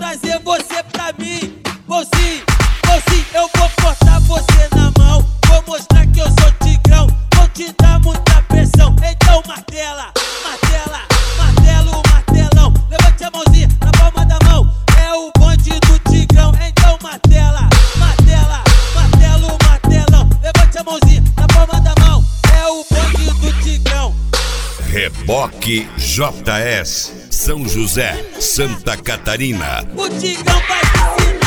trazer você pra mim. Vou sim, eu vou cortar você na mão. Vou mostrar que eu sou tigrão, vou te dar muita pressão. Então martela, martela, martelo, martelão. Levante a mãozinha na palma da mão, é o bonde do tigrão. Então martela, martela, martelo, martelão. Levante a mãozinha na palma da mão, é o bonde do tigrão. Reboque JS, São José, Santa Catarina. O tigrão vai te ensinar.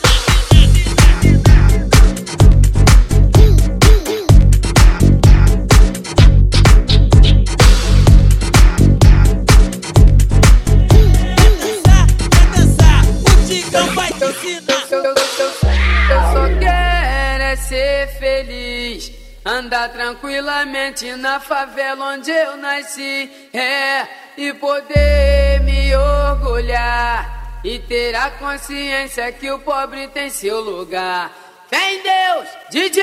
Eu só quero é ser feliz, andar tranquilamente na favela onde eu nasci, e poder me orgulhar e ter a consciência que o pobre tem seu lugar. Fé em Deus, DJ!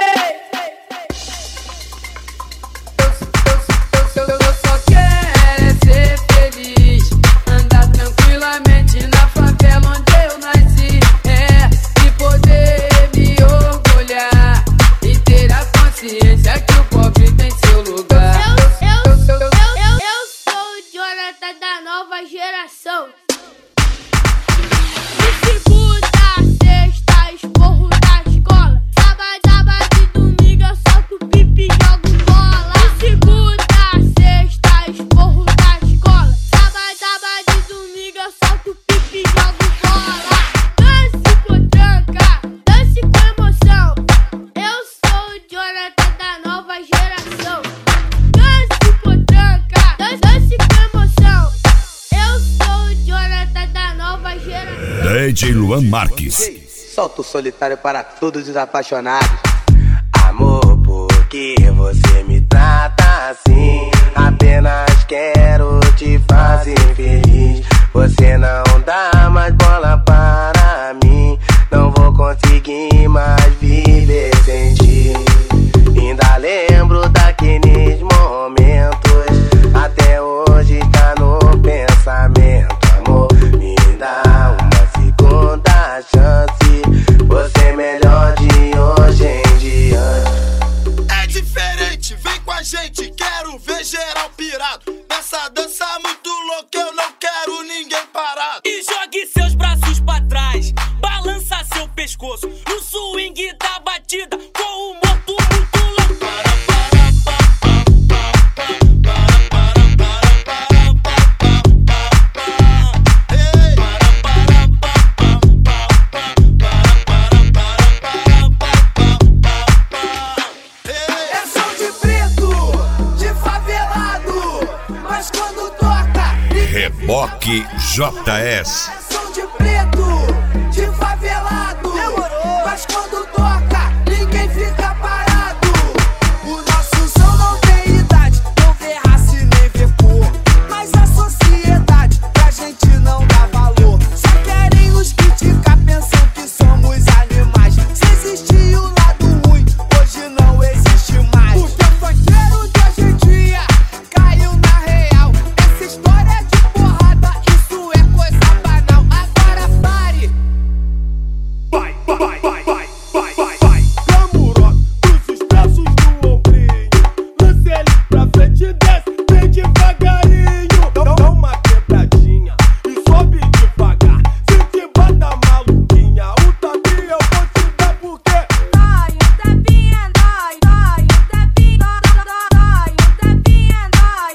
Eu só quero é ser feliz, andar tranquilamente na favela onde eu nasci, e poder me orgulhar e ter a consciência que o pobre tem seu lugar. Eu sou o Jonathan da nova geração. De segunda a sexta, esporro da escola. Sábado e domingo eu solto pipi e jogo bola. De segunda a sexta, esporro da escola. Sábado e domingo eu solto pipi e jogo bola. Dance com tranca, dance com emoção. Eu sou o Jonathan da nova geração. Dance com tranca, dance com emoção. Eu sou o Jonathan da nova geração. DJ Luan Marques. Solta o solitário para todos os apaixonados. Amor, por que você me trata assim? Apenas quero te fazer feliz. Você não dá mais bola para mim. Não vou conseguir mais viver sem ti. Ainda lembro daqueles momentos, até hoje tá no pensamento. Amor, me dá uma segunda chance. Você é melhor de hoje em diante. É diferente, vem com a gente, quero ver geral pirado. Nessa dança muito louca, eu não quero ninguém parado. E jogue seus braços pra trás, balança seu pescoço no swing da batida, com o morto muito louco. É som de preto, de favelado, mas quando toca, Reboque JS. é som de preto, de favelado, mas quando toca, ninguém fica parado. O nosso som não tem idade, não vê raça e nem vê cor, mas a sociedade pra gente não dá valor. Só querem nos criticar, pensam que somos animais. Se existia o lado ruim, hoje não existe mais. Porque o funkeiro de hoje em dia caiu na real. Essa história de porrada, isso é coisa banal. Agora pare. Vai, vai, vai, vai, vai, vai, vai. Camuró, cruza os braços no ombrinho. Lance ele pra frente e desce, vem devagarinho. Dá uma quebradinha e sobe devagar. Se te bata maluquinha, o tapinha eu vou te dar porque Dói, o tapinha dói, dói, o tapinha dói, o tapinha dói,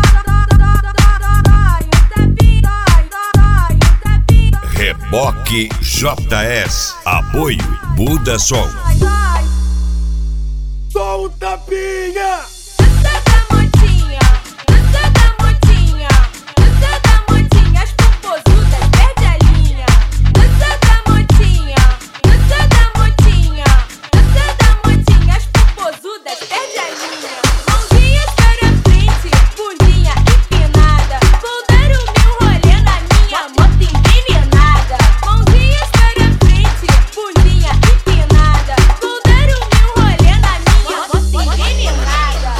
dói, o tapinha dói, o tapinha. Reboque JS. Apoio Buda Sol. Dói, só um tapinha. dança da motinha, dança da motinha, dança da motinha, as popozudas perde a linha. Dança da motinha, dança da motinha, dança da motinha, as popozudas perde a linha. Mãozinhas para frente, bundinha empinada, vou dar o meu rolê na minha moto envenenada. Mãozinhas para frente, bundinha empinada, vou dar o meu rolê na minha moto envenenada.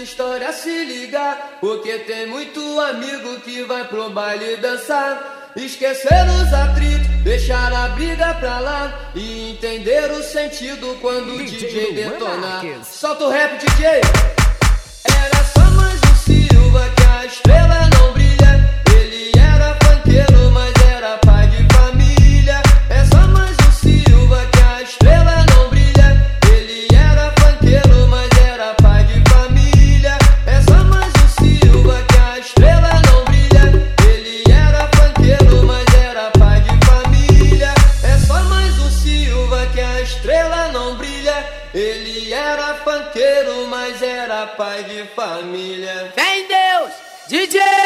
história se ligar, porque tem muito amigo que vai pro baile dançar. Esquecer os atritos, deixar a briga pra lá e entender o sentido quando o DJ detonar. Solta o rap, DJ! Era só mais um Silva que a estrela não brilha. Ele era funkeiro, mas era pai de família. É só mais um Silva que a estrela não brilha. Ele era funkeiro, mas era pai de família. É só mais um Silva que a estrela não brilha. Ele era funkeiro, mas era pai de família. É só mais um Silva que a estrela não brilha. Ele era funkeiro, mas era pai de família. Vem Deus, DJ!